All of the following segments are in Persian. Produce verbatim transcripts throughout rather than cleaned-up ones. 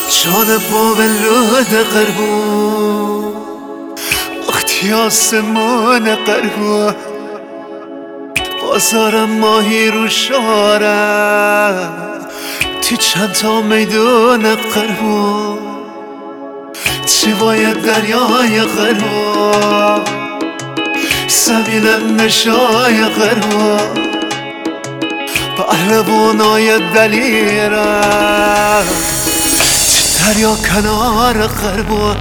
جان باولود قربون وقتی آسمان قربون بازارم ماهی رو شارم تی چند تا میدون قربون چی باید دریای قربون زمینم نشای قربون پهلوانای دلیرم دریا کنار قربون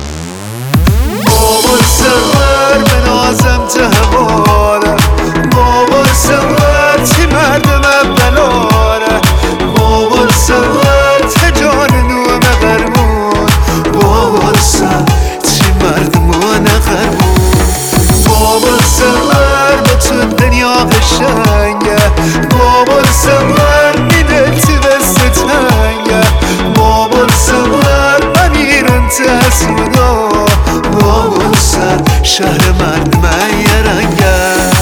بابا سوار به نازم تهواره بابا سوار چی مردم بلاره بابا سوار تجان نوم قربون بابا سوار چی مردمان قربون بابا سوار با تو دنیا قشنگه بابا سوار میده تی بسته تنگه بابا سوار امیرم تحسونا بابا سر شهر مرد من یه رنگه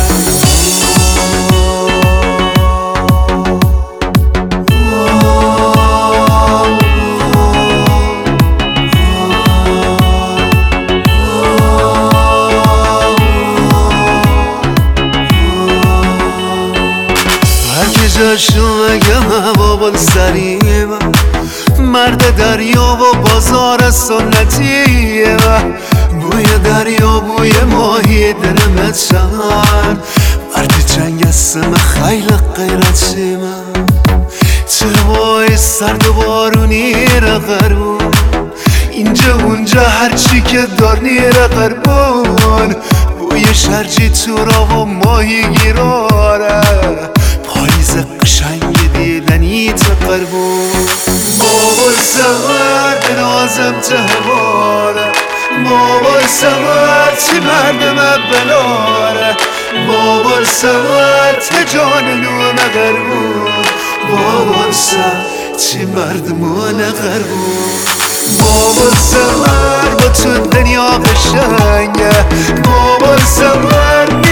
جاشو مگم بابا سریم مرد دریا و بازار سنتیه بوی دریا بوی ماهی دلمت شد مرد جنگ اسم خیلی غیرتی من چه سرد و بارونی را قربون اینجا اونجا هرچی که دار نیره قربون بوی شرجی تو را و ماهی گیراره پاییز قشنگ دیدنی تو قربون بابا سوار به نازم تهواره بابا سوار چی مردم بلاره بابا سوار تجان نوم قربون بابا سوار چی مردمان قربون بابا سوار با تو دنیا قشنگه بابا سوار